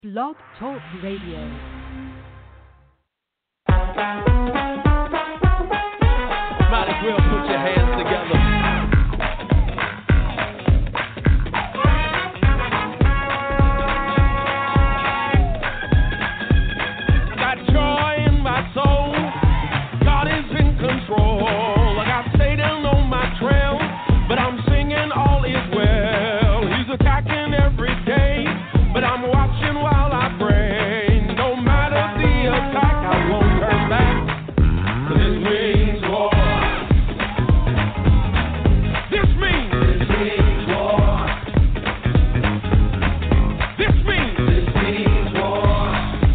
Blog Talk Radio. Might as well put your hands together. Got joy in my soul. God is in control. I got Satan on my trail, but I'm singing all is well. He's attacking every day, but I'm watching while I pray. No matter the attack, I won't turn back. 'Cause this means war. This means war. This means war.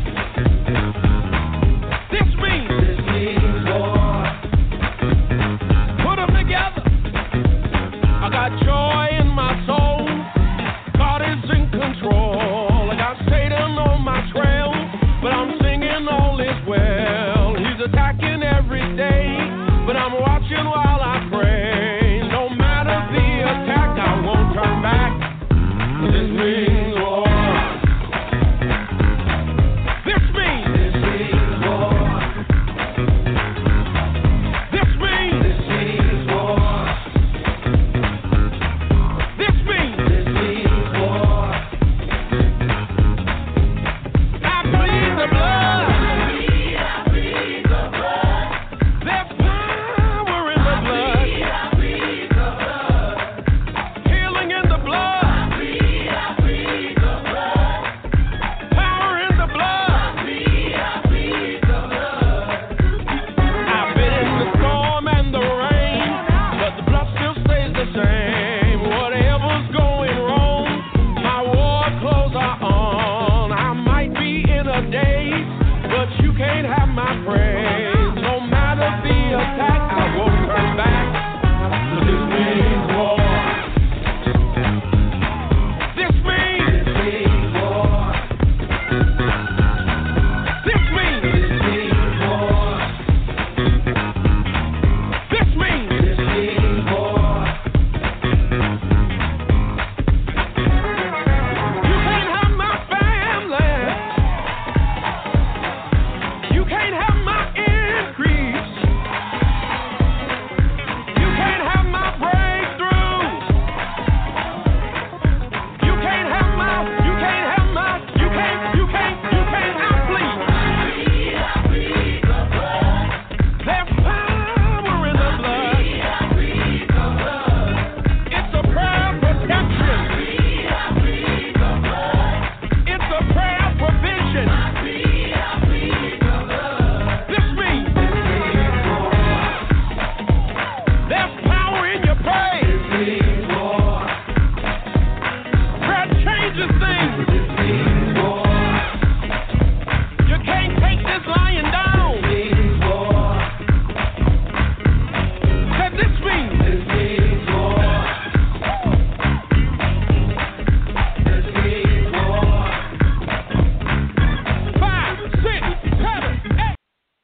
This means war. Put them together. I got joy in my soul. God is in control. I got Satan on my trail, but I'm singing all is well. He's attacking every day, but I'm watching while I pray. No matter the attack, I won't turn back. 'Cause this means war. This means war. This means war. This means war. I plead the blood. There's power in the blood. Healing in the blood. Power in the blood. I've been in the storm and the rain, but the blood still stays the same. Whatever's going wrong, my war clothes are on. I might be in a daze, but you can't have my praise. No matter the attack, I won't turn back. 'Cause this means war. This means war. This means war. This means war. You can't have my family. You can't have my increase. You can't have my breakthrough. You can't have my, you can't have my, you can't, I plead. There's power in the blood. It's a prayer of protection. It's a prayer of provision. This means there's power in your praise. Prayer changes things. You can't take this lying down. Said this means 5, 6, 7, 8.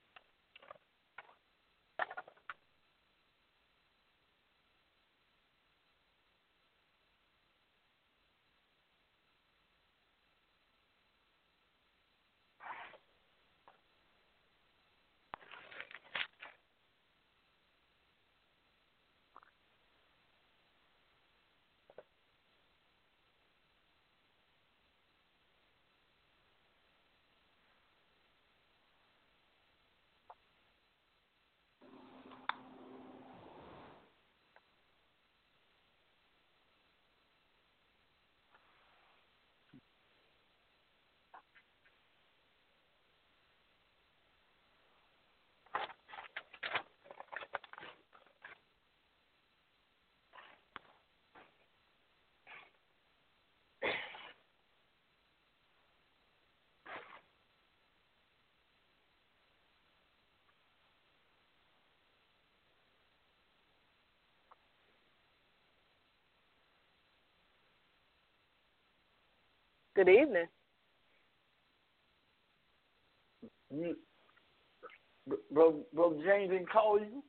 Good evening. Bro James didn't call you?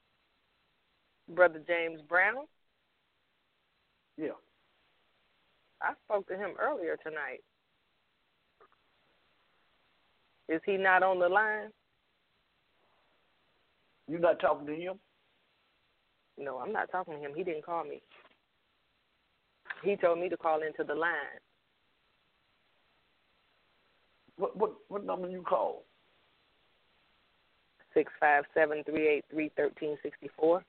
Brother James Brown. Yeah. I spoke to him earlier tonight. Is he not on the line? You not talking to him? No, I'm not talking to him. He didn't call me. He told me to call into the line. What number you call? 657-383-1364.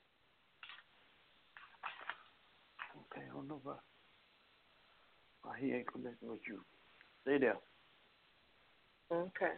Okay, I don't know why he ain't connecting with you. Stay there. Okay.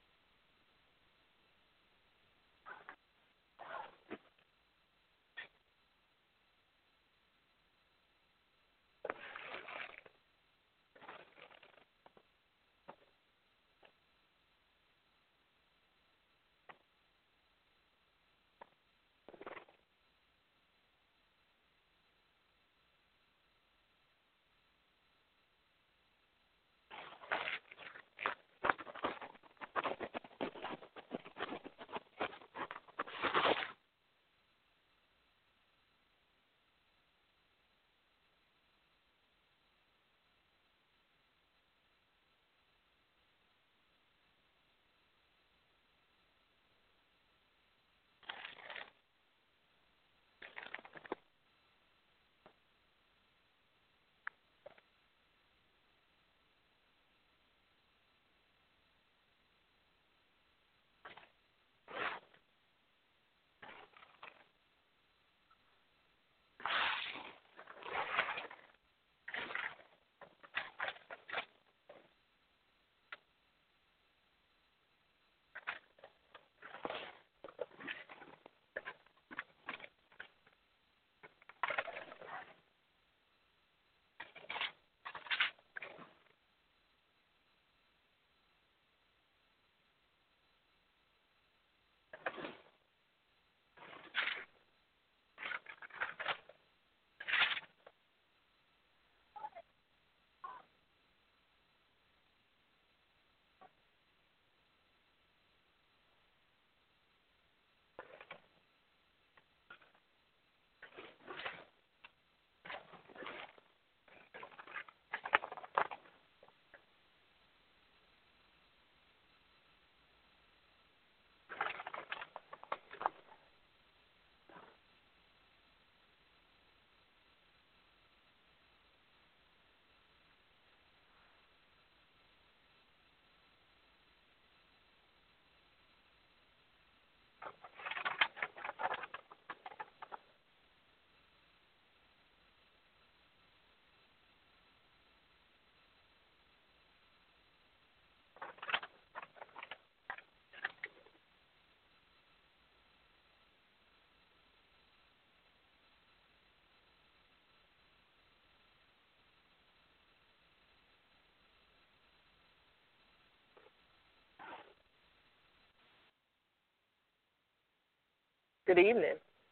Good evening.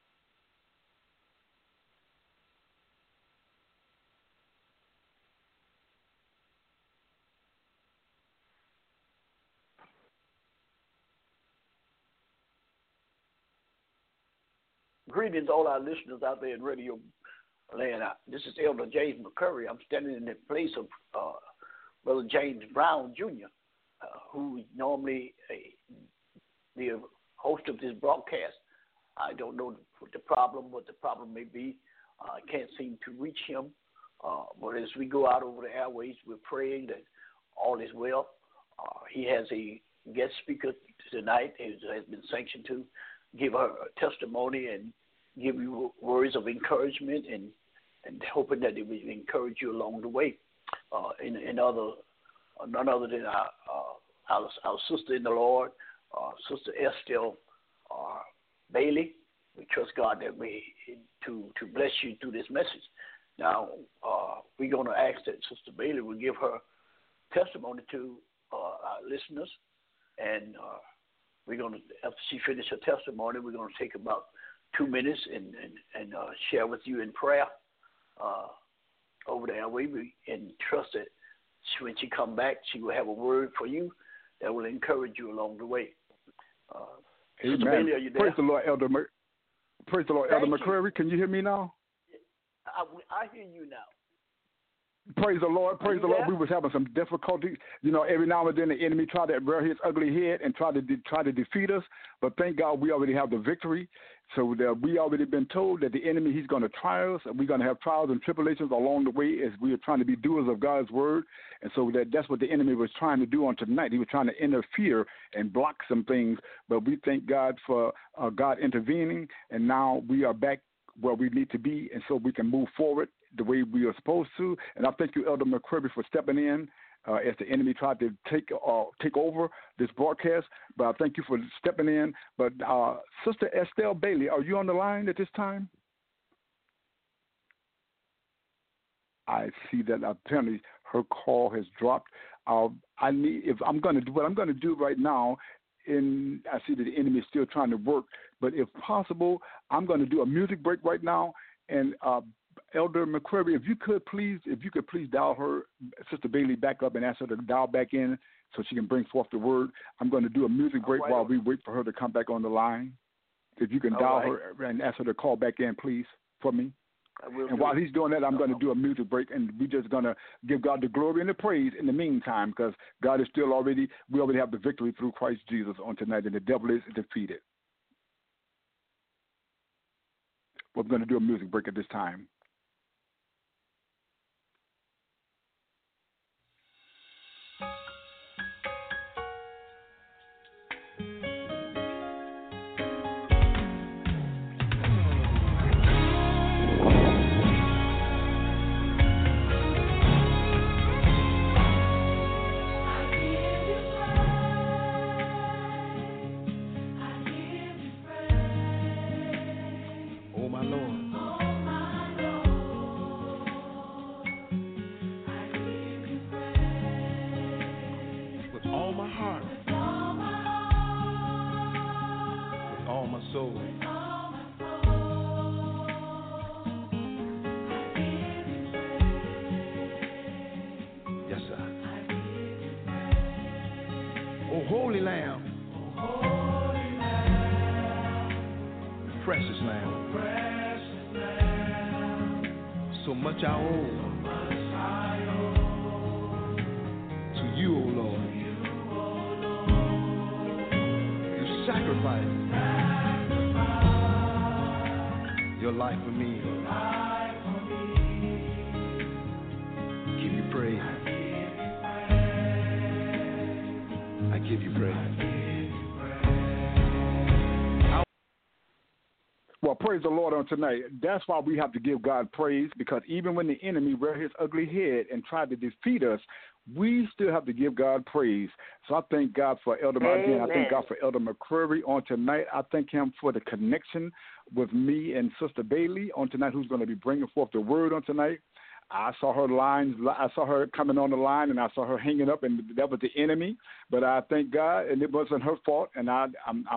Greetings, all our listeners out there in radio land. This is Elder James McCurry. I'm standing in the place of Brother James Brown Jr., who is normally the host of this broadcast. I don't know what the problem may be. I can't seem to reach him. But as we go out over the airways, we're praying that all is well. He has a guest speaker tonight who has been sanctioned to give her a testimony and give you words of encouragement and hoping that it will encourage you along the way. None other than our sister in the Lord, Sister Estelle Bailey. We trust God that to bless you through this message. Now, we're going to ask that Sister Bailey will give her testimony to our listeners, and we're going to, after she finishes her testimony, we're going to take about 2 minutes and share with you in prayer over there. We and trust that when she come back, she will have a word for you that will encourage you along the way. Sister Bailey, are you there? Praise the Lord, Elder. Praise the Lord, Elder McCrary. Can you hear me now? I hear you now. Praise the Lord. Praise the Lord. We was having some difficulties. You know, every now and then the enemy tried to rear his ugly head and try to defeat us. But thank God we already have the victory. So we already been told that the enemy, he's going to try us, and we're going to have trials and tribulations along the way as we are trying to be doers of God's word. And so that's what the enemy was trying to do on tonight. He was trying to interfere and block some things. But we thank God for God intervening, and now we are back where we need to be, and so we can move forward the way we are supposed to. And I thank you, Elder McCreary, for stepping in as the enemy tried to take over this broadcast. But I thank you for stepping in. But Sister Estelle Bailey, are you on the line at this time? I see that apparently her call has dropped. What I'm going to do right now, and I see that the enemy is still trying to work, but if possible, I'm going to do a music break right now. And Elder McCreary, if you could please dial her, Sister Bailey, back up and ask her to dial back in so she can bring forth the word. I'm going to do a music break while we wait for her to come back on the line. If you can dial her and ask her to call back in, please, for me. And while he's doing that, I'm going to do a music break, and we're just going to give God the glory and the praise in the meantime, because God is we already have the victory through Christ Jesus on tonight, and the devil is defeated. We're going to do a music break at this time. Holy Lamb, precious Lamb, so much I owe to you, O Lord. You sacrificed your life for me. Give you praise. I give you praise. Well, praise the Lord on tonight. That's why we have to give God praise, because even when the enemy reared his ugly head and tried to defeat us, we still have to give God praise. So I thank God for Elder again. I thank God for Elder McCreary on tonight. I thank him for the connection with me and Sister Bailey on tonight, who's going to be bringing forth the word on tonight. I saw her coming on the line, and I saw her hanging up, and that was the enemy. But I thank God, and it wasn't her fault. And I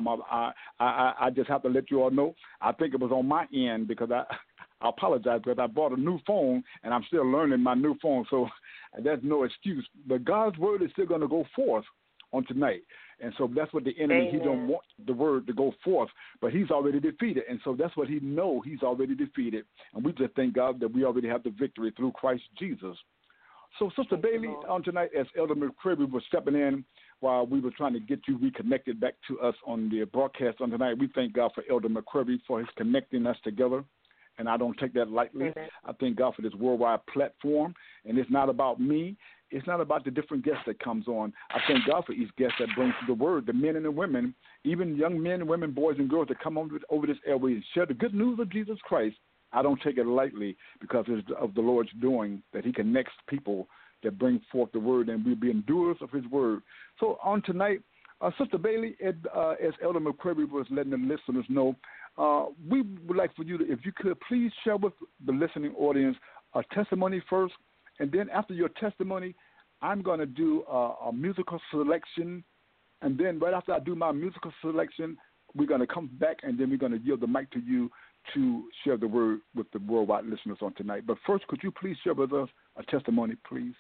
just have to let you all know. I think it was on my end, because I apologize, because I bought a new phone, and I'm still learning my new phone. So there's no excuse. But God's word is still going to go forth on tonight. And so that's what the enemy, he don't want the word to go forth, but he's already defeated. And so that's what he know, he's already defeated. And we just thank God that we already have the victory through Christ Jesus. So Sister Bailey, on tonight, as Elder McCreary was stepping in while we were trying to get you reconnected back to us on the broadcast on tonight, we thank God for Elder McCreary for his connecting us together. And I don't take that lightly. I thank God for this worldwide platform. And it's not about me. It's not about the different guests that comes on. I thank God for each guest that brings the word, the men and the women, even young men and women, boys and girls that come over this airway and share the good news of Jesus Christ. I don't take it lightly, because it's of the Lord's doing that he connects people that bring forth the word, and we'll be doers of his word. So on tonight, Sister Bailey, as Elder McCreary was letting the listeners know, we would like for you to, if you could, please share with the listening audience a testimony first. And then after your testimony, I'm going to do a musical selection. And then right after I do my musical selection, we're going to come back, and then we're going to yield the mic to you to share the word with the worldwide listeners on tonight. But first, could you please share with us a testimony, please?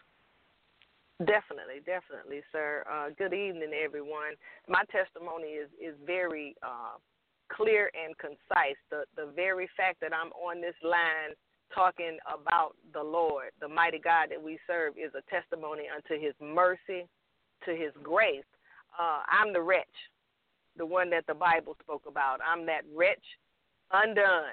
Definitely, sir. Good evening, everyone. My testimony is very clear and concise. The very fact that I'm on this line talking about the Lord, the mighty God that we serve, is a testimony unto his mercy, to his grace. I'm the wretch, the one that the Bible spoke about. I'm that wretch undone.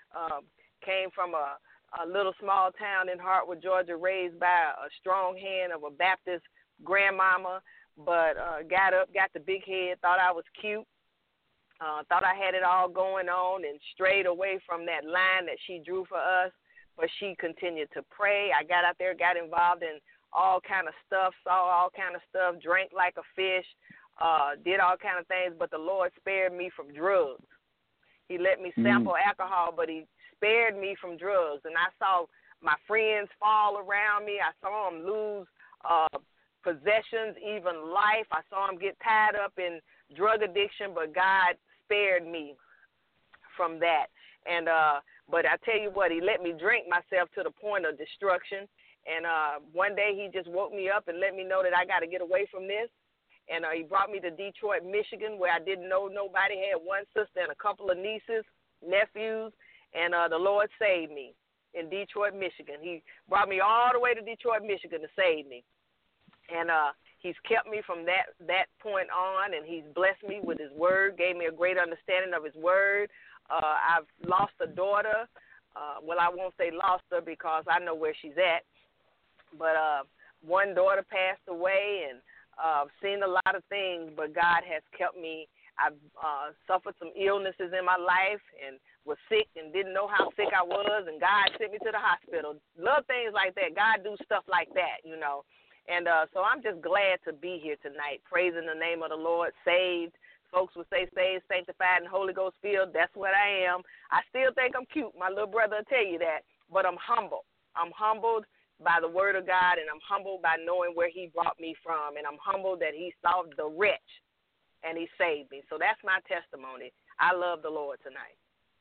Came from a little small town in Hartwood, Georgia, raised by a strong hand of a Baptist grandmama, but got up, got the big head, thought I was cute, thought I had it all going on, and strayed away from that line that she drew for us. But she continued to pray. I got out there, got involved in all kind of stuff, saw all kind of stuff, drank like a fish, did all kind of things, but the Lord spared me from drugs. He let me sample alcohol, but he spared me from drugs. And I saw my friends fall around me. I saw them lose possessions, even life. I saw them get tied up in drug addiction, but God spared me from that. And but I tell you what, he let me drink myself to the point of destruction. And one day he just woke me up and let me know that I got to get away from this. And he brought me to Detroit, Michigan, where I didn't know nobody. Had one sister and a couple of nieces, nephews, and the Lord saved me in Detroit, Michigan. He brought me all the way to Detroit, Michigan to save me. And he's kept me from that point on, and he's blessed me with his word, gave me a great understanding of his word. I've lost a daughter. Well, I won't say lost her because I know where she's at. But one daughter passed away, and I've seen a lot of things, but God has kept me. I've suffered some illnesses in my life and was sick and didn't know how sick I was, and God sent me to the hospital. Love things like that. God do stuff like that, you know. And so I'm just glad to be here tonight, praising the name of the Lord, saved. Folks would say saved, sanctified, and Holy Ghost filled. That's what I am. I still think I'm cute. My little brother will tell you that. But I'm humble. I'm humbled by the word of God, and I'm humbled by knowing where he brought me from. And I'm humbled that he saw the wretch, and he saved me. So that's my testimony. I love the Lord tonight.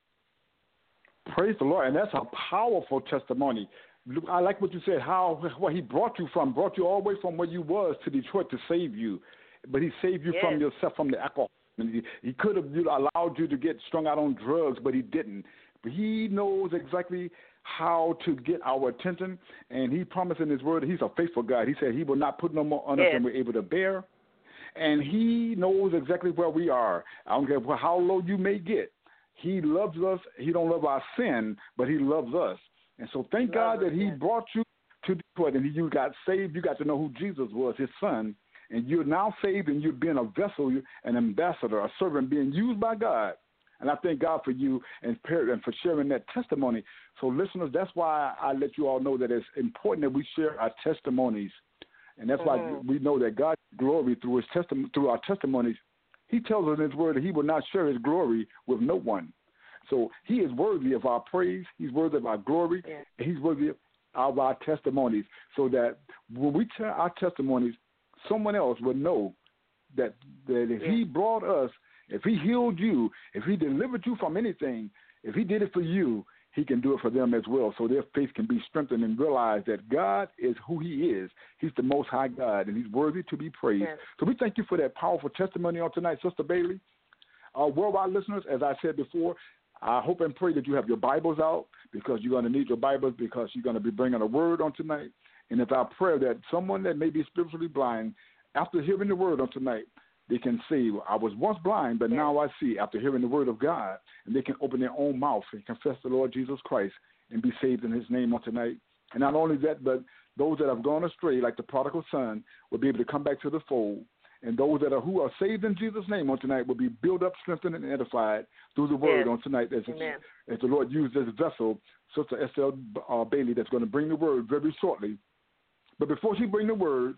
Praise the Lord. And that's a powerful testimony. I like what you said, how he brought you all the way from where you was to Detroit to save you. But he saved you from yourself, from the alcohol. He could have allowed you to get strung out on drugs, but he didn't. But he knows exactly how to get our attention, and he promised in his word that he's a faithful God. He said he will not put no more on us than we're able to bear. And he knows exactly where we are. I don't care how low you may get. He loves us. He don't love our sin, but he loves us. And so thank God that he brought you to Detroit, and you got saved. You got to know who Jesus was, his son. And you're now saved, and you're being a vessel, an ambassador, a servant being used by God. And I thank God for you and for sharing that testimony. So, listeners, that's why I let you all know that it's important that we share our testimonies. And that's why we know that God's glory through our testimonies. He tells us in his word that he will not share his glory with no one. So he is worthy of our praise. He's worthy of our glory. Yeah. And he's worthy of our testimonies. So that when we tell our testimonies, someone else will know that if he brought us, if he healed you, if he delivered you from anything, if he did it for you, he can do it for them as well. So their faith can be strengthened and realize that God is who he is. He's the Most High God, and he's worthy to be praised. Yes. So we thank you for that powerful testimony on tonight, Sister Bailey. Worldwide listeners, as I said before, I hope and pray that you have your Bibles out, because you're going to need your Bibles, because you're going to be bringing a word on tonight. And it's our prayer that someone that may be spiritually blind, after hearing the word on tonight, they can say, I was once blind, but now I see, after hearing the word of God. And they can open their own mouth and confess the Lord Jesus Christ and be saved in his name on tonight. And not only that, but those that have gone astray, like the prodigal son, will be able to come back to the fold. And those who are saved in Jesus' name on tonight will be built up, strengthened, and edified through the word on tonight as the Lord used this vessel, Sister Estelle Bailey, that's going to bring the word very shortly. But before she brings the word,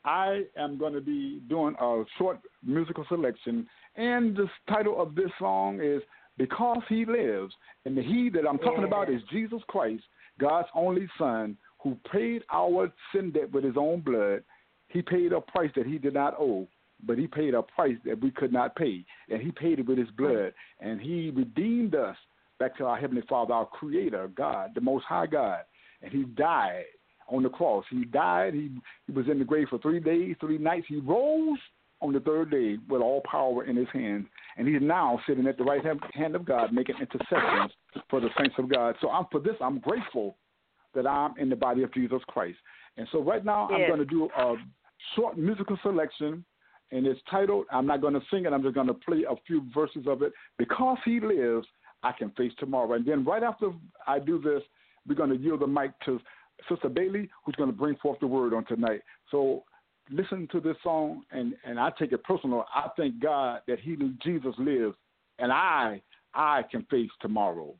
I am going to be doing a short musical selection. And the title of this song is Because He Lives. And the he that I'm talking about is Jesus Christ, God's only son, who paid our sin debt with his own blood. He paid a price that he did not owe, but he paid a price that we could not pay. And he paid it with his blood. And he redeemed us back to our Heavenly Father, our Creator, God, the Most High God. And he died on the cross. He died. He was in the grave for 3 days, 3 nights. He rose on the third day with all power in his hands. and he's now sitting at the right hand of God making intercessions for the saints of God. So I'm grateful that I'm in the body of Jesus Christ. And so right now I'm going to do a short musical selection, and it's titled, I'm not going to sing it, I'm just going to play a few verses of it. Because he lives, I can face tomorrow. And then right after I do this, we're going to yield the mic to Sister Bailey, who's going to bring forth the word on tonight. So listen to this song, and I take it personal. I thank God that Jesus lives, and I can face tomorrow.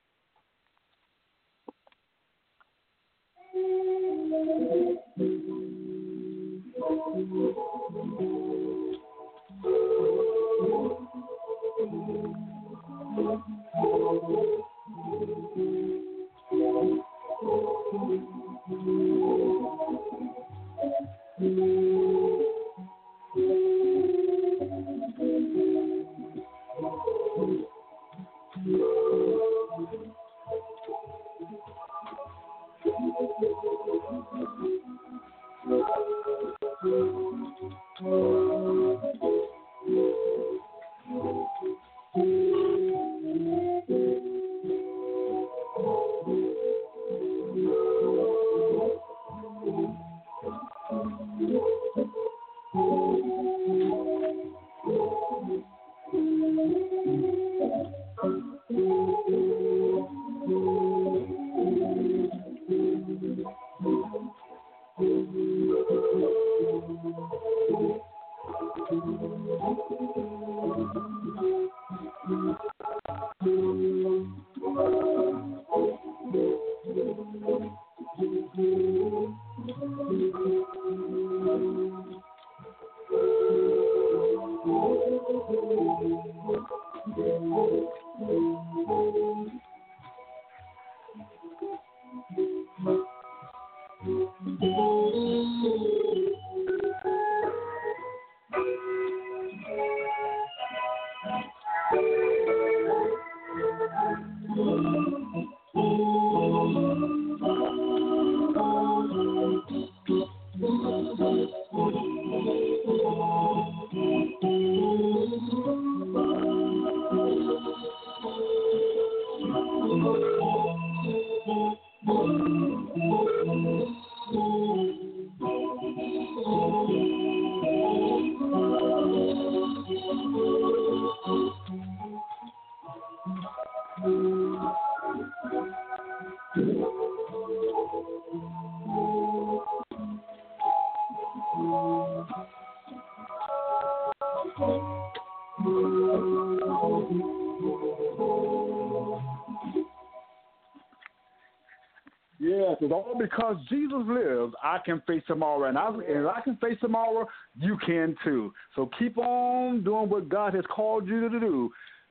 Yes, it's all because Jesus lives, I can face tomorrow. And I can face tomorrow, you can too. So keep on doing what God has called you to do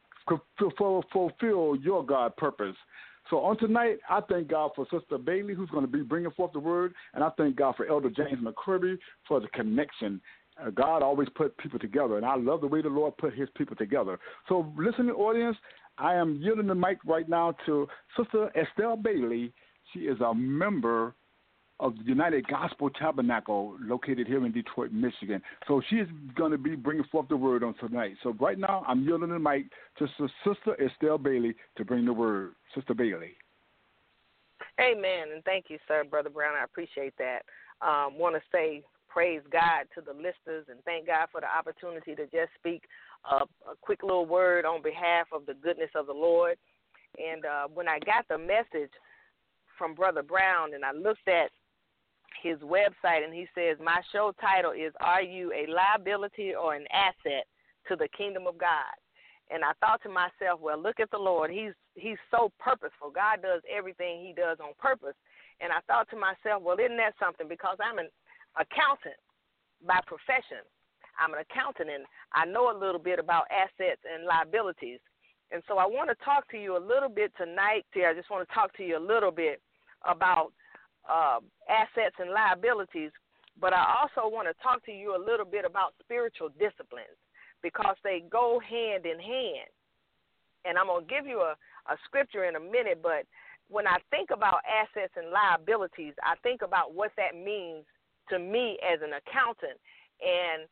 to fulfill your God purpose. So on tonight, I thank God for Sister Bailey, who's going to be bringing forth the word, and I thank God for Elder James McCurry for the connection. God always put people together, and I love the way the Lord put his people together. So listening audience, I am yielding the mic right now to Sister Estelle Bailey. She is a member of the United Gospel Tabernacle located here in Detroit, Michigan. So she is going to be bringing forth the word on tonight. So right now, I'm yielding the mic to Sister Estelle Bailey to bring the word. Sister Bailey. Amen, and thank you, sir, Brother Brown. I appreciate that. Want to say praise God to the listeners and thank God for the opportunity to just speak a quick little word on behalf of the goodness of the Lord. And when I got the message from Brother Brown and I looked at his website, and he says, my show title is, Are You a Liability or an Asset to the Kingdom of God? And I thought to myself, well, look at the Lord. He's so purposeful. God does everything he does on purpose. And I thought to myself, well, isn't that something? Because I'm an accountant by profession. I'm an accountant, and I know a little bit about assets and liabilities. And so I want to talk to you a little bit tonight. I just want to talk to you a little bit about assets and liabilities, but I also want to talk to you a little bit about spiritual disciplines because they go hand in hand. And I'm going to give you a scripture in a minute, but when I think about assets and liabilities, I think about what that means to me as an accountant. And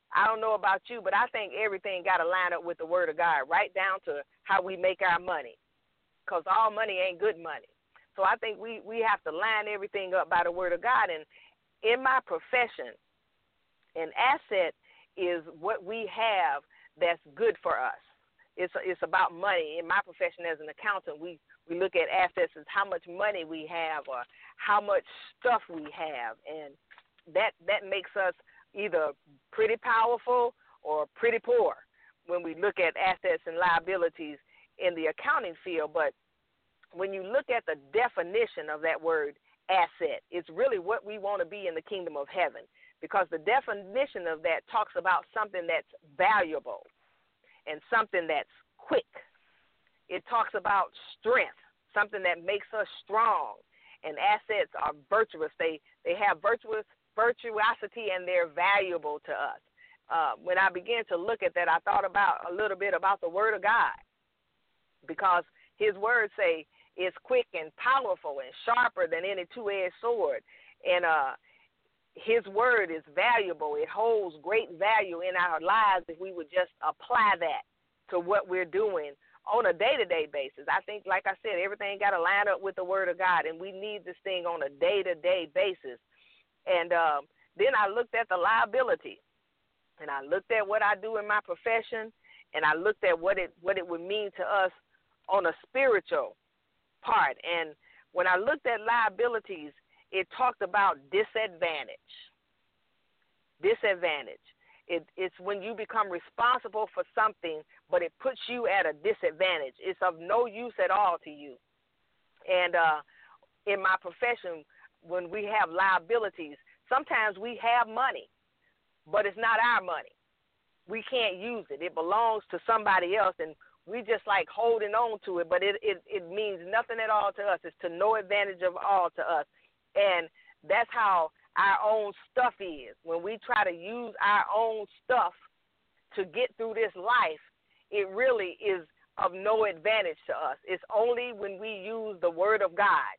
I don't know about you, but I think everything got to line up with the Word of God, right down to how we make our money, because all money ain't good money. So I think we have to line everything up by the Word of God. And in my profession, an asset is what we have that's good for us. It's about money. In my profession as an accountant, we look at assets as how much money we have or how much stuff we have, and that makes us either pretty powerful or pretty poor when we look at assets and liabilities in the accounting field. But when you look at the definition of that word asset, it's really what we want to be in the kingdom of heaven, because the definition of that talks about something that's valuable and something that's quick. It talks about strength, something that makes us strong. And assets are virtuous. They have virtuosity, and they're valuable to us. When I began to look at that, I thought about a little bit about the Word of God, because His words say it's quick and powerful and sharper than any two-edged sword. And His word is valuable. It holds great value in our lives if we would just apply that to what we're doing on a day-to-day basis. I think, like I said, everything got to line up with the Word of God, and we need this thing on a day-to-day basis. And then I looked at the liability, and I looked at what I do in my profession, and I looked at what it would mean to us on a spiritual part. And when I looked at liabilities, it talked about disadvantage. It's when you become responsible for something, but it puts you at a disadvantage. It's of no use at all to you. And in my profession, when we have liabilities, sometimes we have money, but it's not our money. We can't use it. It belongs to somebody else, and we just like holding on to it, but it means nothing at all to us. It's to no advantage of all to us. And that's how our own stuff is. When we try to use our own stuff to get through this life, it really is of no advantage to us. It's only when we use the Word of God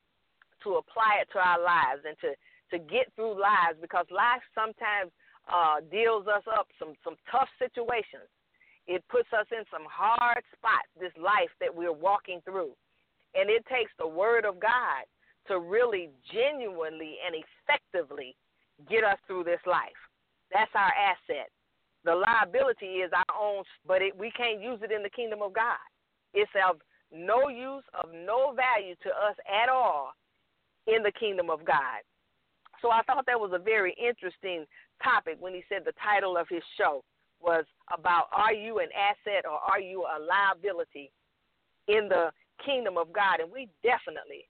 to apply it to our lives and to get through lives, because life sometimes deals us up some tough situations. It puts us in some hard spots, this life that we're walking through. And it takes the Word of God to really genuinely and effectively get us through this life. That's our asset. The liability is our own, but we can't use it in the kingdom of God. It's of no use, of no value to us at all in the kingdom of God. So I thought that was a very interesting topic when he said the title of his show was about, are you an asset or are you a liability in the kingdom of God? And we definitely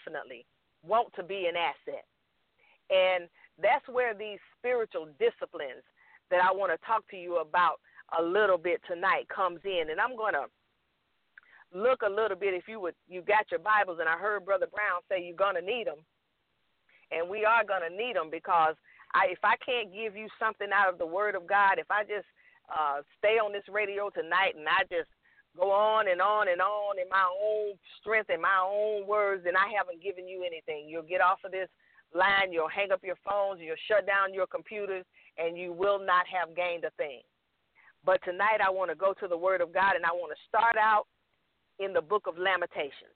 want to be an asset. And that's where these spiritual disciplines that I want to talk to you about a little bit tonight comes in. And I'm going to look a little bit, if you got your Bibles, and I heard Brother Brown say you're going to need them. And we are going to need them, because if I can't give you something out of the Word of God, if I just stay on this radio tonight and I just go on and on and on in my own strength and my own words, then I haven't given you anything. You'll get off of this line, you'll hang up your phones, you'll shut down your computers, and you will not have gained a thing. But tonight I want to go to the Word of God, and I want to start out in the book of Lamentations.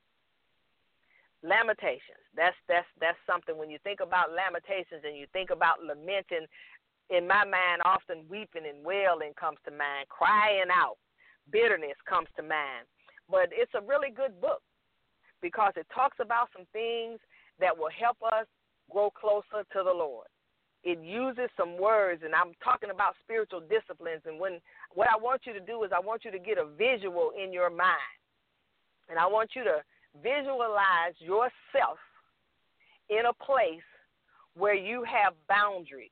Lamentations. That's something. When you think about Lamentations and you think about lamenting, in my mind, often weeping and wailing comes to mind, crying out, bitterness comes to mind. But it's a really good book, because it talks about some things that will help us grow closer to the Lord. It uses some words, and I'm talking about spiritual disciplines. And what I want you to do is I want you to get a visual in your mind, and I want you to visualize yourself in a place where you have boundaries,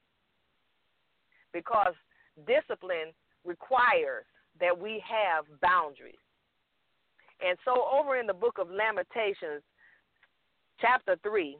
because discipline requires that we have boundaries. And so over in the book of Lamentations, chapter 3,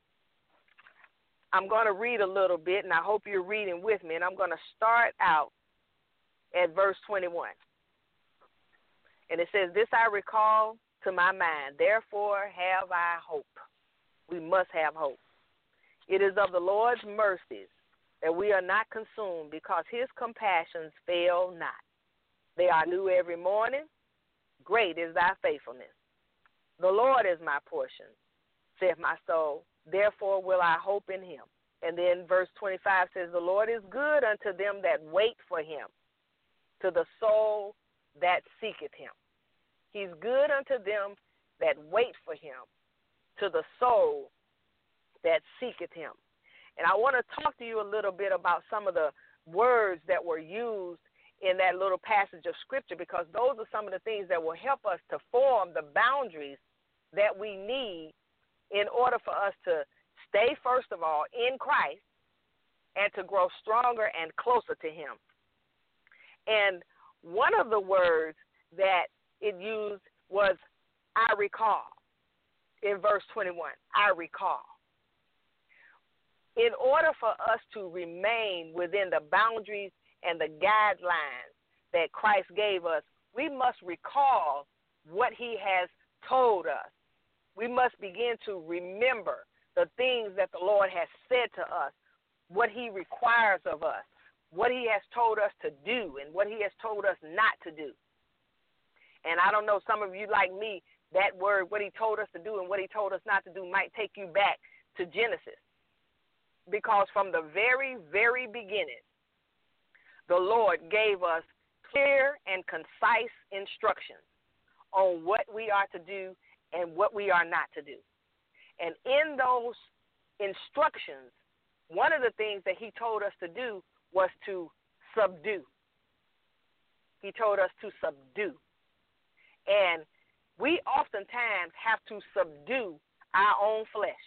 I'm going to read a little bit, and I hope you're reading with me, and I'm going to start out at verse 21. And it says, "This I recall to my mind, therefore have I hope." We must have hope. "It is of the Lord's mercies that we are not consumed, because his compassions fail not. They are new every morning. Great is thy faithfulness. The Lord is my portion, saith my soul. Therefore will I hope in him. And then verse 25 says, the Lord is good unto them that wait for him, to the soul that seeketh him. He's good unto them that wait for him, to the soul that seeketh him. And I want to talk to you a little bit about some of the words that were used in that little passage of Scripture, because those are some of the things that will help us to form the boundaries that we need in order for us to stay, first of all, in Christ and to grow stronger and closer to him. And one of the words that it used was, I recall, in verse 21, I recall. In order for us to remain within the boundaries and the guidelines that Christ gave us, we must recall what he has told us. We must begin to remember the things that the Lord has said to us, what he requires of us, what he has told us to do, and what he has told us not to do. And I don't know, some of you like me, that word, what he told us to do and what he told us not to do, might take you back to Genesis. Because from the very, very beginning, the Lord gave us clear and concise instructions on what we are to do and what we are not to do. And in those instructions, one of the things that he told us to do was to subdue. He told us to subdue. And we oftentimes have to subdue our own flesh.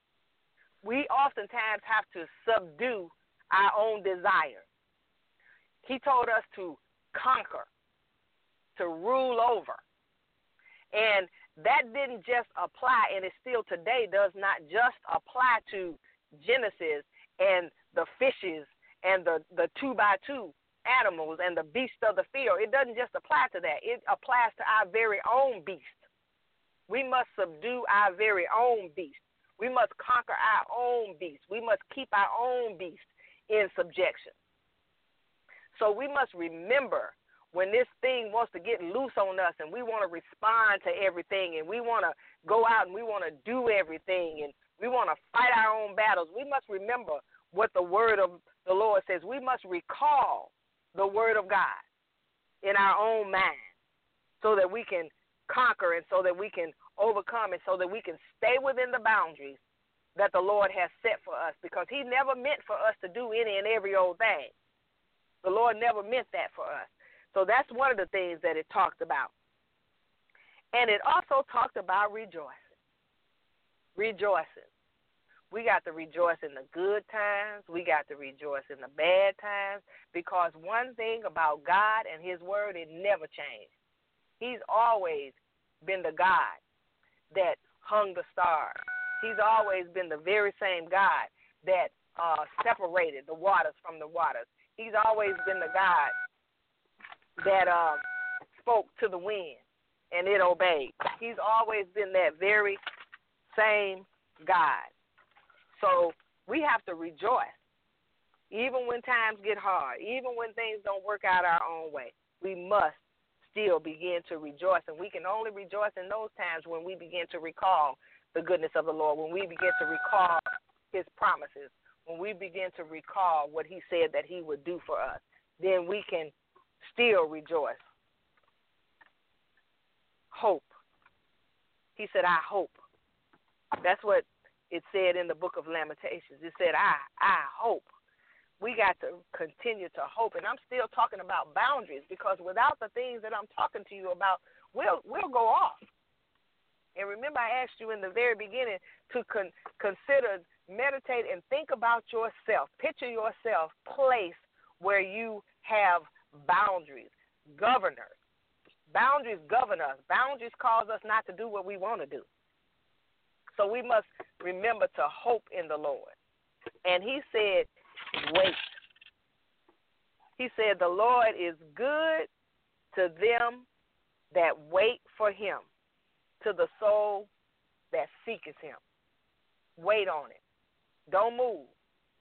We oftentimes have to subdue our own desire. He told us to conquer, to rule over. And that didn't just apply, and it still today does not just apply to Genesis and the fishes and the 2x2 animals and the beasts of the field. It doesn't just apply to that. It applies to our very own beast. We must subdue our very own beast. We must conquer our own beast. We must keep our own beast in subjection. So we must remember when this thing wants to get loose on us and we want to respond to everything and we want to go out and we want to do everything and we want to fight our own battles, we must remember what the word of the Lord says. We must recall the word of God in our own mind so that we can conquer and so that we can overcome and so that we can stay within the boundaries that the Lord has set for us, because he never meant for us to do any and every old thing. The Lord never meant that for us. So that's one of the things that it talked about. And it also talked about rejoicing. Rejoicing. We got to rejoice in the good times. We got to rejoice in the bad times, because one thing about God and his word, it never changed. He's always been the God that hung the stars. He's always been the very same God that separated the waters from the waters. He's always been the God that spoke to the wind and it obeyed. He's always been that very same God. So we have to rejoice. Even when times get hard, even when things don't work out our own way, we must still begin to rejoice. And we can only rejoice in those times when we begin to recall the goodness of the Lord, when we begin to recall his promises, when we begin to recall what he said that he would do for us, then we can still rejoice. Hope. He said, I hope. That's what it said in the book of Lamentations. It said, I hope. We got to continue to hope. And I'm still talking about boundaries, because without the things that I'm talking to you about, we'll go off. And remember, I asked you in the very beginning to consider, meditate, and think about yourself. Picture yourself placed where you have boundaries, governors. Boundaries govern us. Boundaries cause us not to do what we want to do. So we must remember to hope in the Lord. And he said, wait. He said, the Lord is good to them that wait for him, to the soul that seeketh him. Wait on it. Don't move.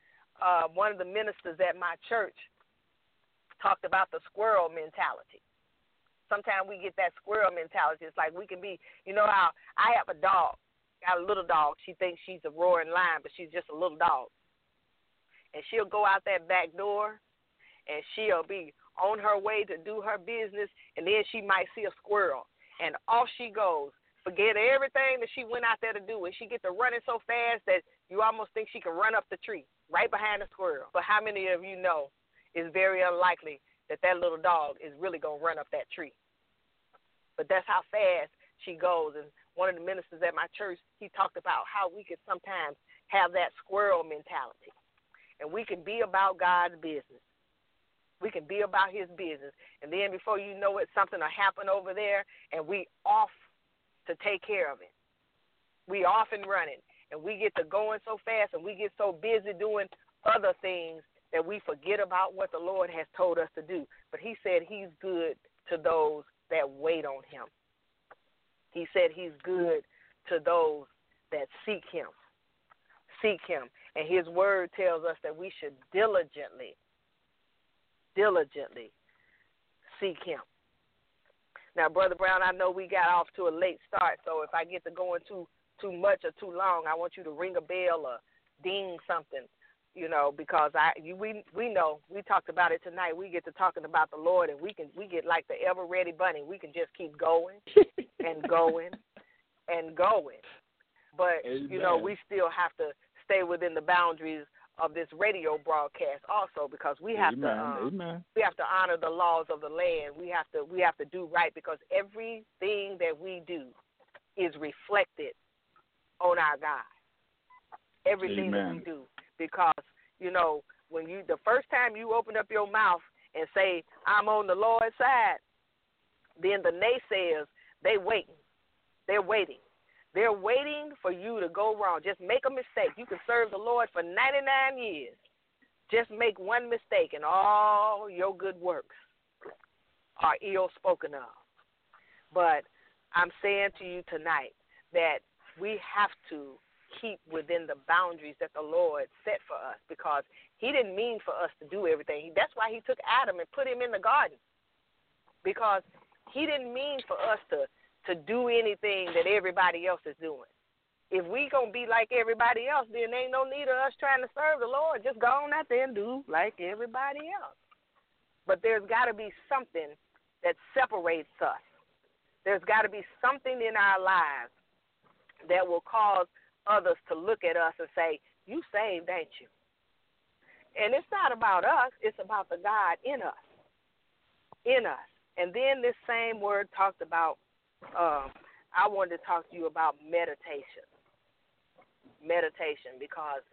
one of the ministers at my church talked about the squirrel mentality. Sometimes we get that squirrel mentality. It's like we can be, you know how I have a dog, got a little dog. She thinks she's a roaring lion, but she's just a little dog. And she'll go out that back door, and she'll be on her way to do her business, and then she might see a squirrel, and off she goes. Forget everything that she went out there to do, and she gets to running so fast that you almost think she can run up the tree right behind the squirrel. But how many of you know it's very unlikely that that little dog is really going to run up that tree? But that's how fast she goes. And one of the ministers at my church, he talked about how we could sometimes have that squirrel mentality. And we can be about God's business. We can be about his business. And then before you know it, something will happen over there, and we off to take care of it. We off and running. And we get to going so fast, and we get so busy doing other things that we forget about what the Lord has told us to do. But he said he's good to those that wait on him. He said he's good to those that seek him. Seek him. And his word tells us that we should diligently seek him. Now, Brother Brown, I know we got off to a late start, so if I get to going too much or too long, I want you to ring a bell or ding something, you know, because we know, we talked about it tonight. We get to talking about the Lord, and we get like the ever ready bunny. We can just keep going and going and going. But Amen. you know, we still have to stay within the boundaries of this radio broadcast also, because we have to honor the laws of the land. We have to do right, because everything that we do is reflected on our God. Everything that we do. Because, you know, when the first time you open up your mouth and say, I'm on the Lord's side, then the naysayers, they're waiting. They're waiting for you to go wrong. Just make a mistake. You can serve the Lord for 99 years. Just make one mistake, and all your good works are ill spoken of. But I'm saying to you tonight that we have to keep within the boundaries that the Lord set for us, because he didn't mean for us to do everything. That's why he took Adam and put him in the garden, because he didn't mean for us to do anything that everybody else is doing. If we going to be like everybody else, then ain't no need of us trying to serve the Lord. Just go on out there and do like everybody else. But there's got to be something that separates us. There's got to be something in our lives that will cause others to look at us and say, you saved, ain't you? And it's not about us. It's about the God in us. In us. And then this same word talked about, I wanted to talk to you about meditation. Meditation, because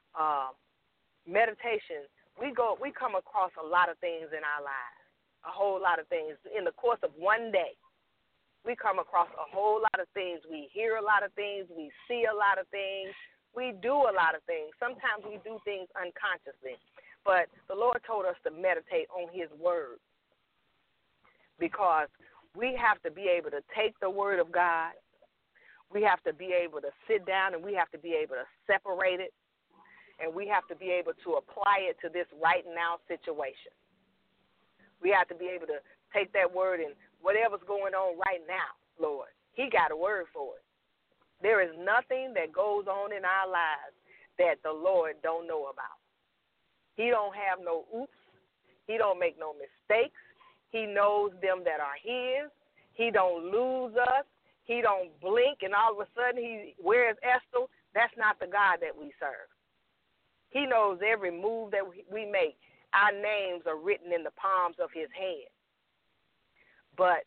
meditation, we come across a lot of things in our lives, a whole lot of things. In the course of one day, we come across a whole lot of things. We hear a lot of things. We see a lot of things. We do a lot of things. Sometimes we do things unconsciously. But the Lord told us to meditate on his word, because we have to be able to take the word of God. We have to be able to sit down, and we have to be able to separate it, and we have to be able to apply it to this right now situation. We have to be able to take that word, and whatever's going on right now, Lord, he got a word for it. There is nothing that goes on in our lives that the Lord don't know about. He don't have no oops. He don't make no mistakes. He knows them that are his. He don't lose us. He don't blink, and all of a sudden where's Esther? That's not the God that we serve. He knows every move that we make. Our names are written in the palms of his hand. But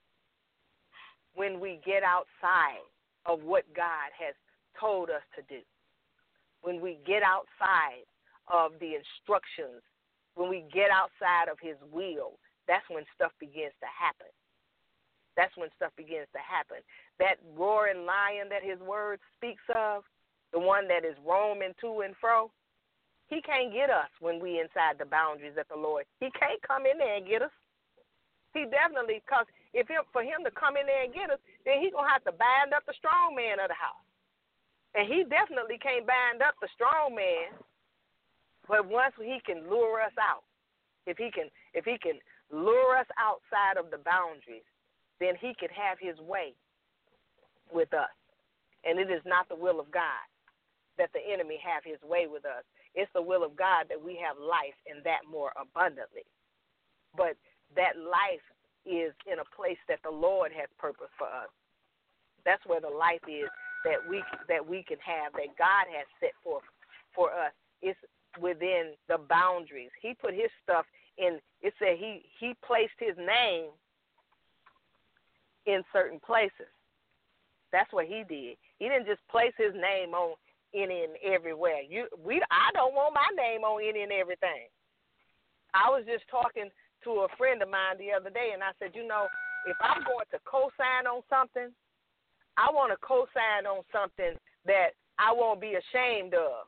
when we get outside of what God has told us to do, when we get outside of the instructions, when we get outside of his will, that's when stuff begins to happen. That's when stuff begins to happen. That roaring lion that his word speaks of, the one that is roaming to and fro, he can't get us when we inside the boundaries of the Lord. He can't come in there and get us. He definitely, because for him to come in there and get us, then he's going to have to bind up the strong man of the house. And he definitely can't bind up the strong man But once he can lure us out, if he can lure us outside of the boundaries, then he can have his way with us. And it is not the will of God that the enemy have his way with us. It's the will of God that we have life and that more abundantly. But that life is in a place that the Lord has purpose for us. That's where the life is that we can have, that God has set forth for us. It's within the boundaries. He put his stuff in. It said he placed his name in certain places. That's what he did. He didn't just place his name on any and everywhere. I don't want my name on any and everything. I was just talking to a friend of mine the other day, and I said, if I'm going to co-sign on something, I want to co-sign on something that I won't be ashamed of.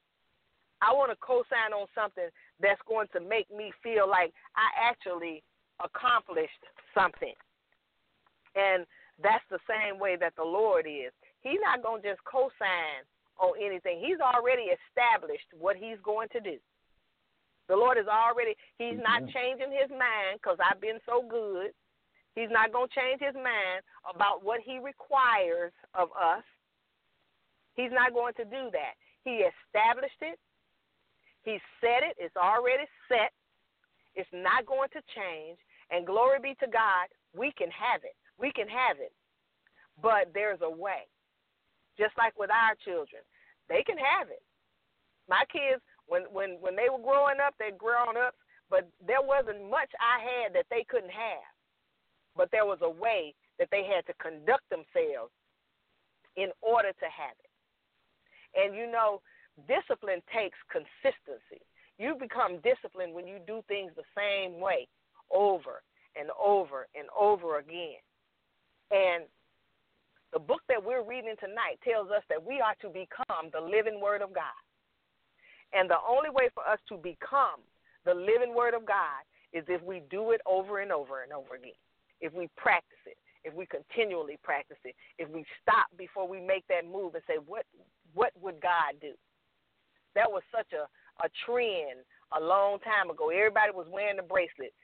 I want to co-sign on something that's going to make me feel like I actually accomplished something. And that's the same way that the Lord is. He's not going to just co-sign on anything. He's already established what he's going to do. The Lord is already, he's not changing his mind because I've been so good. He's not going to change his mind about what he requires of us. He's not going to do that. He established it. He said it. It's already set. It's not going to change. And glory be to God, we can have it. We can have it. But there's a way. Just like with our children. They can have it. My kids, when they were growing up, they're grown up, but there wasn't much I had that they couldn't have. But there was a way that they had to conduct themselves in order to have it. And discipline takes consistency. You become disciplined when you do things the same way over and over and over again. And the book that we're reading tonight tells us that we are to become the living Word of God. And the only way for us to become the living Word of God is if we do it over and over and over again. If we practice it, if we continually practice it, if we stop before we make that move and say, what would God do? That was such a trend a long time ago. Everybody was wearing the bracelet.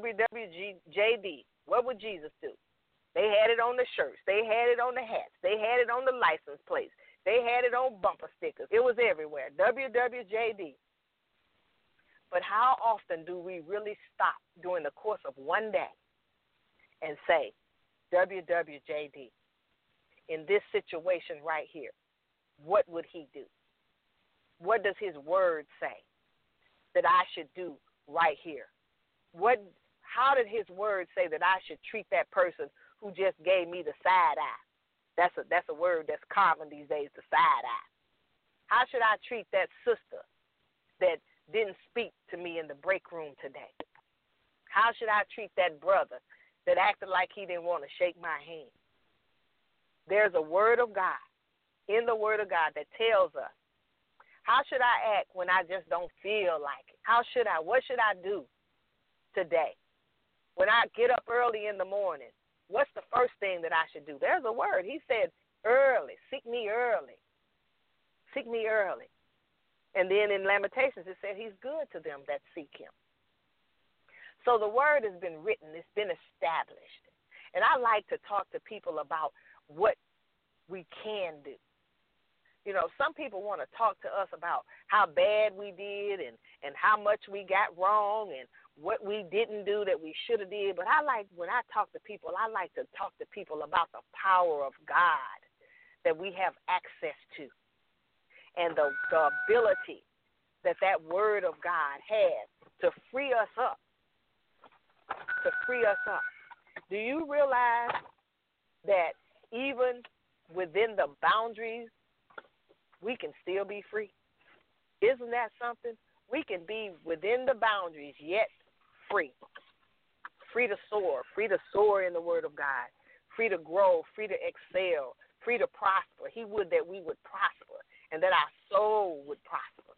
WWJD, what would Jesus do? They had it on the shirts. They had it on the hats. They had it on the license plates. They had it on bumper stickers. It was everywhere, WWJD. But how often do we really stop during the course of one day and say, WWJD, in this situation right here, what would he do? What does his word say that I should do right here? How did his word say that I should treat that person who just gave me the side eye? That's a word that's common these days, the side eye. How should I treat that sister that didn't speak to me in the break room today? How should I treat that brother that acted like he didn't want to shake my hand? There's a word of God, in the word of God, that tells us, how should I act when I just don't feel like it? What should I do today? When I get up early in the morning, what's the first thing that I should do? There's a word. He said, early, seek me early. Seek me early. And then in Lamentations, it said he's good to them that seek him. So the word has been written. It's been established. And I like to talk to people about what we can do. Some people want to talk to us about how bad we did and how much we got wrong and what we didn't do that we should have did. But when I talk to people, I like to talk to people about the power of God that we have access to and the ability that word of God has to free us up. To free us up. Do you realize that even within the boundaries, we can still be free? Isn't that something? We can be within the boundaries, yet free. Free to soar in the Word of God. Free to grow, free to excel, free to prosper. He would that we would prosper and that our soul would prosper.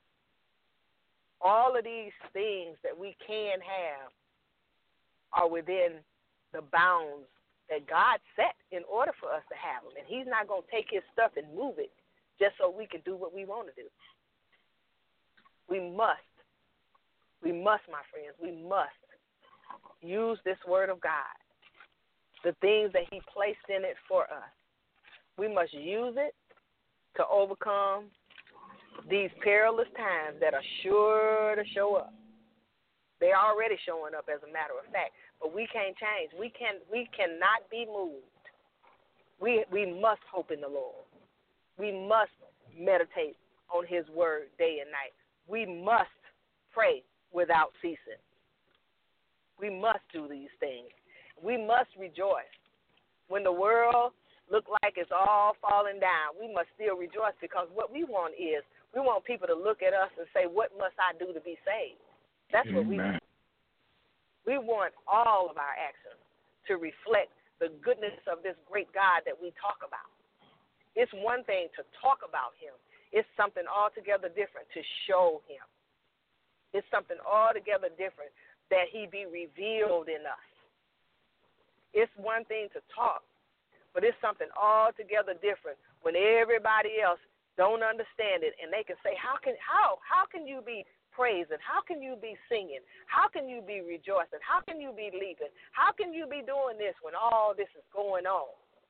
All of these things that we can have are within the bounds that God set in order for us to have them. And he's not going to take his stuff and move it just so we can do what we want to do. We must We must, my friends, we must use this word of God, the things that he placed in it for us. We must use it to overcome these perilous times that are sure to show up. They're already showing up, as a matter of fact, but we can't change. We cannot be moved. We must hope in the Lord. We must meditate on his word day and night. We must pray without ceasing. We must do these things. We must rejoice. When the world looks like it's all falling down, we must still rejoice, because what we want is, we want people to look at us and say, what must I do to be saved? That's what we want. We want all of our actions to reflect the goodness of this great God that we talk about. It's one thing to talk about him. It's something altogether different to show him. It's something altogether different that he be revealed in us. It's one thing to talk, but it's something altogether different when everybody else don't understand it, and they can say, how can you be praising? How can you be singing? How can you be rejoicing? How can you be leaping? How can you be doing this when all this is going on?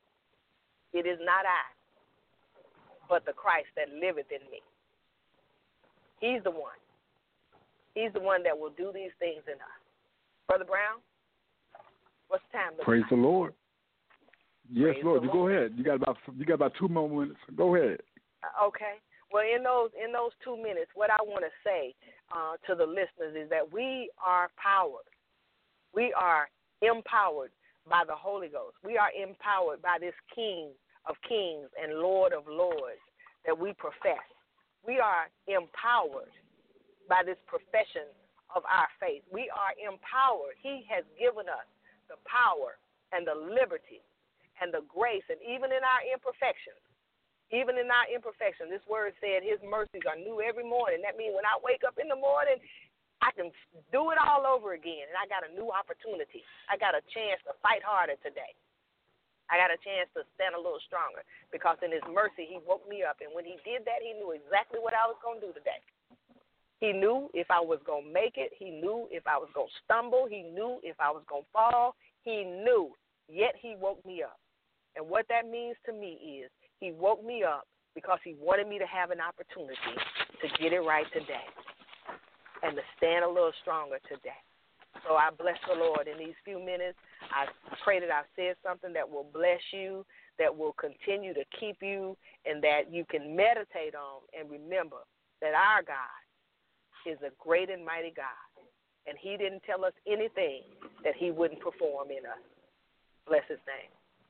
It is not I, but the Christ that liveth in me. He's the one. He's the one that will do these things in us. Brother Brown, what's the time? Praise the Lord. Yes, Praise Lord. the You go ahead. You got about 2 more minutes. Go ahead. Okay. Well, in those 2 minutes, what I want to say to the listeners is that we are powered. We are empowered by the Holy Ghost. We are empowered by this King of Kings and Lord of Lords that we profess. We are empowered by this profession of our faith. We are empowered. He has given us the power and the liberty and the grace, and even in our imperfections, this word said his mercies are new every morning. That means when I wake up in the morning, I can do it all over again, and I got a new opportunity. I got a chance to fight harder today. I got a chance to stand a little stronger, because in his mercy he woke me up, and when he did that, he knew exactly what I was going to do today. He knew if I was going to make it. He knew if I was going to stumble. He knew if I was going to fall. He knew, yet he woke me up. And what that means to me is he woke me up because he wanted me to have an opportunity to get it right today and to stand a little stronger today. So I bless the Lord in these few minutes. I pray that I've said something that will bless you, that will continue to keep you, and that you can meditate on and remember that our God is a great and mighty God, and he didn't tell us anything that he wouldn't perform in us. Bless his name.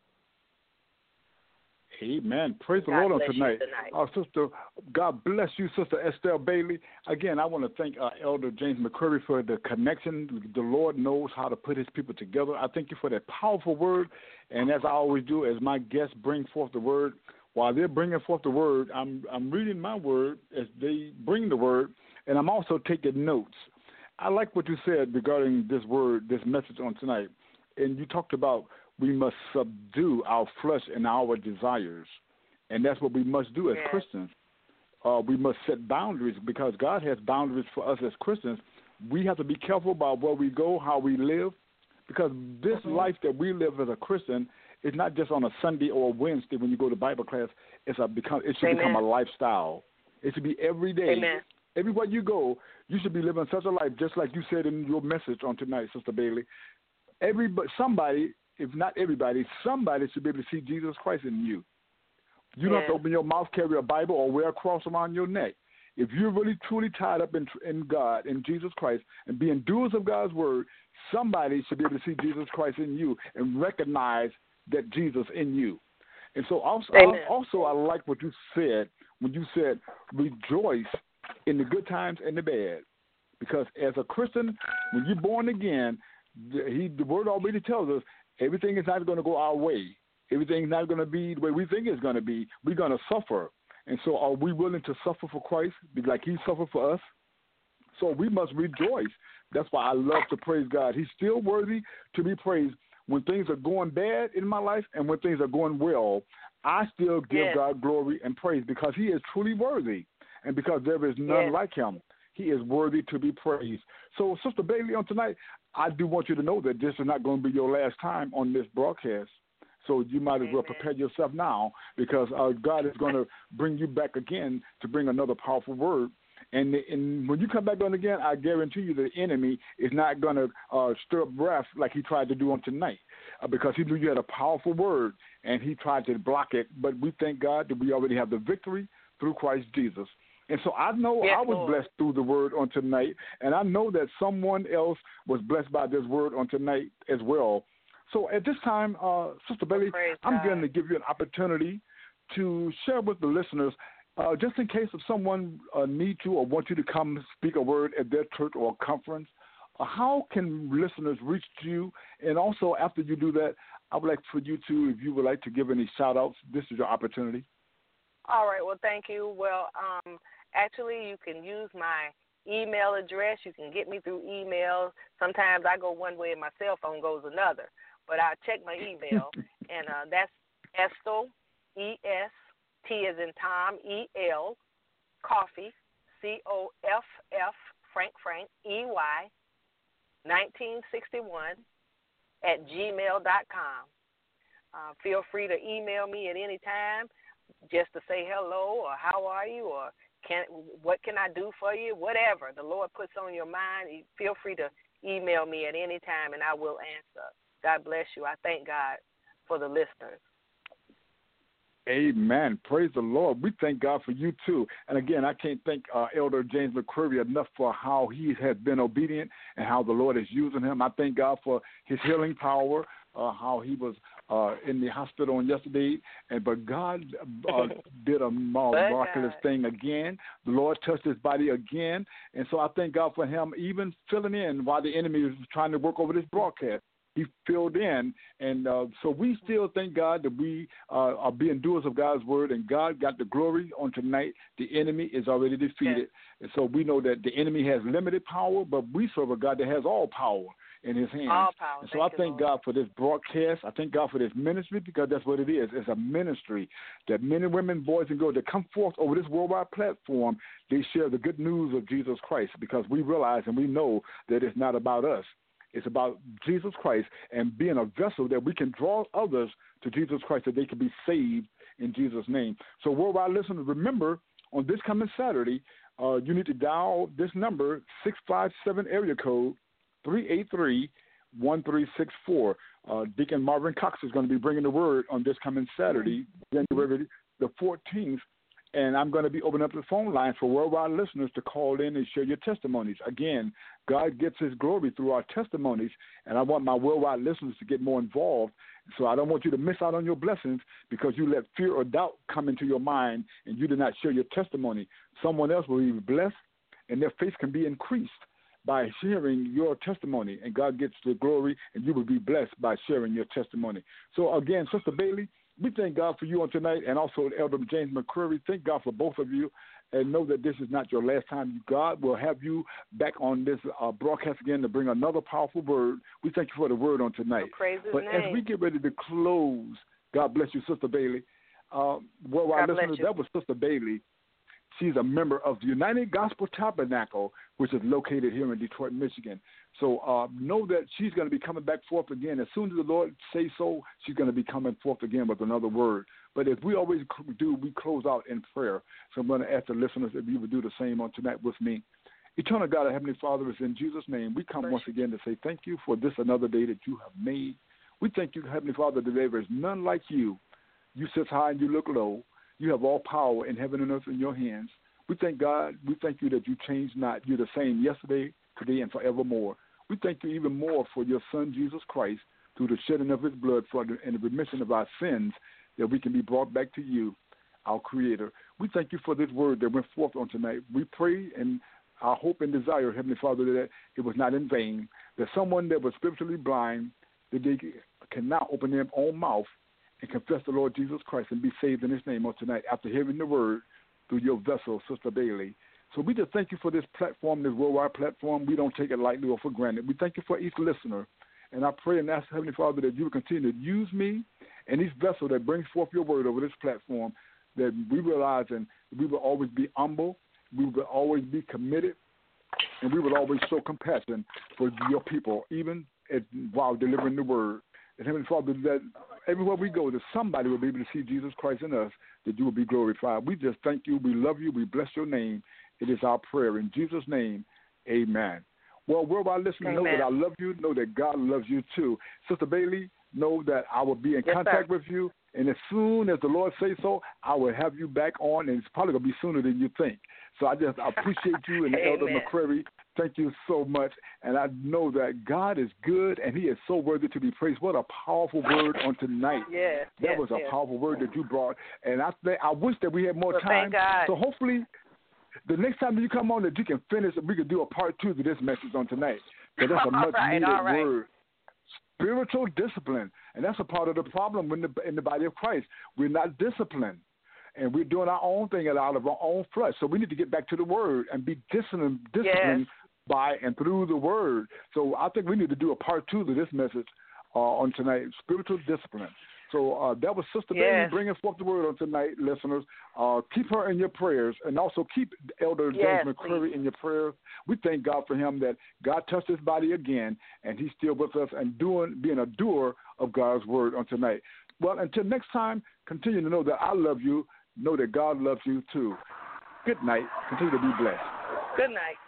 Amen. Praise the God Lord on tonight. Sister, God bless you, Sister Estelle Bailey. Again, I want to thank Elder James McCurry for the connection. The Lord knows how to put his people together. I thank you for that powerful word. And as I always do, as my guests bring forth the word, while they're bringing forth the word, I'm reading my word as they bring the word, and I'm also taking notes. I like what you said regarding this word, this message on tonight. And you talked about we must subdue our flesh and our desires. And that's what we must do as Christians. We must set boundaries, because God has boundaries for us as Christians. We have to be careful about where we go, how we live, because this life that we live as a Christian is not just on a Sunday or a Wednesday when you go to Bible class. It should become a lifestyle. It should be every day. Amen. Everywhere you go, you should be living such a life, just like you said in your message on tonight, Sister Bailey. Somebody, if not everybody, somebody should be able to see Jesus Christ in you. You don't have to open your mouth, carry a Bible, or wear a cross around your neck. If you're really truly tied up in God, in Jesus Christ, and being doers of God's word, somebody should be able to see Jesus Christ in you and recognize that Jesus in you. And so also I like what you said when you said rejoice in the good times and the bad. Because as a Christian, when you're born again, the word already tells us everything is not going to go our way. Everything is not going to be the way we think it's going to be. We're going to suffer. And so are we willing to suffer for Christ like he suffered for us? So we must rejoice. That's why I love to praise God. He's still worthy to be praised. When things are going bad in my life and when things are going well, I still give God glory and praise, because he is truly worthy and because there is none like him. He is worthy to be praised. So, Sister Bailey, on tonight, I do want you to know that this is not going to be your last time on this broadcast. So you might as well prepare yourself now, because God is going to bring you back again to bring another powerful word. And when you come back on again, I guarantee you the enemy is not going to stir up wrath like he tried to do on tonight, because he knew you had a powerful word, and he tried to block it. But we thank God that we already have the victory through Christ Jesus. And so I know I was blessed through the word on tonight, and I know that someone else was blessed by this word on tonight as well. So at this time, Sister Bailey, I'm going to give you an opportunity to share with the listeners, just in case if someone needs you or wants you to come speak a word at their church or conference, how can listeners reach you? And also, after you do that, I would like for you to, if you would like to give any shout-outs, this is your opportunity. All right. Well, thank you. Well, actually, you can use my email address. You can get me through email. Sometimes I go one way and my cell phone goes another. But I check my email, and that's Estel, E-S-T as in Tom, E-L, Coffee, C-O-F-F, Frank, E-Y, 1961 at gmail.com. Feel free to email me at any time just to say hello or how are you or what can I do for you, whatever the Lord puts on your mind. Feel free to email me at any time, and I will answer. God bless you. I thank God for the listeners. Amen. Praise the Lord. We thank God for you, too. And again, I can't thank Elder James McCreary enough for how he has been obedient and how the Lord is using him. I thank God for his healing power, how he was in the hospital on yesterday. But God did a miraculous thing again. The Lord touched his body again. And so I thank God for him even filling in while the enemy was trying to work over this broadcast. He filled in, and so we still thank God that we are being doers of God's word, and God got the glory on tonight. The enemy is already defeated, and so we know that the enemy has limited power, but we serve a God that has all power in his hands. All power. And so I thank God for this broadcast. I thank God for this ministry, because that's what it is. It's a ministry that men and women, boys and girls that come forth over this worldwide platform, they share the good news of Jesus Christ, because we realize and we know that it's not about us. It's about Jesus Christ and being a vessel that we can draw others to Jesus Christ, that they can be saved in Jesus' name. So worldwide listeners, remember, on this coming Saturday, you need to dial this number, 657 area code 383-1364. Deacon Marvin Cox is going to be bringing the word on this coming Saturday, January the 14th. And I'm going to be opening up the phone lines for worldwide listeners to call in and share your testimonies. Again, God gets his glory through our testimonies, and I want my worldwide listeners to get more involved. So I don't want you to miss out on your blessings because you let fear or doubt come into your mind and you did not share your testimony. Someone else will be blessed, and their faith can be increased by sharing your testimony, and God gets the glory, and you will be blessed by sharing your testimony. So again, Sister Bailey, we thank God for you on tonight, and also Elder James McCreary. Thank God for both of you, and know that this is not your last time. God will have you back on this broadcast again to bring another powerful word. We thank you for the word on tonight. But as we get ready to close, God bless you, Sister Bailey. Worldwide listeners, that was Sister Bailey. She's a member of the United Gospel Tabernacle, which is located here in Detroit, Michigan. So know that she's going to be coming back forth again. As soon as the Lord says so, she's going to be coming forth again with another word. But as we always do, we close out in prayer. So I'm going to ask the listeners if you would do the same on tonight with me. Eternal God, our Heavenly Father, is in Jesus' name. We come once again to say thank you for this another day that you have made. We thank you, Heavenly Father, that there is none like you. You sit high and you look low. You have all power in heaven and earth in your hands. We thank God. We thank you that you change not. You're the same yesterday, today, and forevermore. We thank you even more for your Son, Jesus Christ, through the shedding of his blood and the remission of our sins, that we can be brought back to you, our Creator. We thank you for this word that went forth on tonight. We pray and our hope and desire, Heavenly Father, that it was not in vain, that someone that was spiritually blind, that they can now open their own mouth and confess the Lord Jesus Christ and be saved in his name on tonight after hearing the word through your vessel, Sister Bailey. So we just thank you for this platform, this worldwide platform. We don't take it lightly or for granted. We thank you for each listener. And I pray and ask, Heavenly Father, that you will continue to use me and each vessel that brings forth your word over this platform, that we realize and we will always be humble. We will always be committed and we will always show compassion for your people, even while delivering the word. And Heavenly Father, that everywhere we go, that somebody will be able to see Jesus Christ in us, that you will be glorified. We just thank you. We love you. We bless your name. It is our prayer. In Jesus' name, amen. Well, worldwide listeners, know that I love you. Know that God loves you too. Sister Bailey, know that I will be in contact with you. And as soon as the Lord says so, I will have you back on, and it's probably going to be sooner than you think. So I appreciate you and Elder McCrary. Thank you so much. And I know that God is good, and he is so worthy to be praised. What a powerful word on tonight. That was a powerful word that you brought. And I wish that we had more time. Thank God. So hopefully the next time you come on that you can finish, we can do a part 2 to this message on tonight. Because that's a much-needed word. Spiritual discipline. And that's a part of the problem in the body of Christ. We're not disciplined. And we're doing our own thing out of our own flesh. So we need to get back to the word and be disciplined by and through the word. So I think we need to do a part 2 to this message on tonight, spiritual discipline. So that was Sister Bailey bringing forth the word on tonight, listeners. Keep her in your prayers, and also keep Elder James McCrary in your prayers. We thank God for him that God touched his body again, and he's still with us and being a doer of God's word on tonight. Well, until next time, continue to know that I love you. Know that God loves you too. Good night. Continue to be blessed. Good night.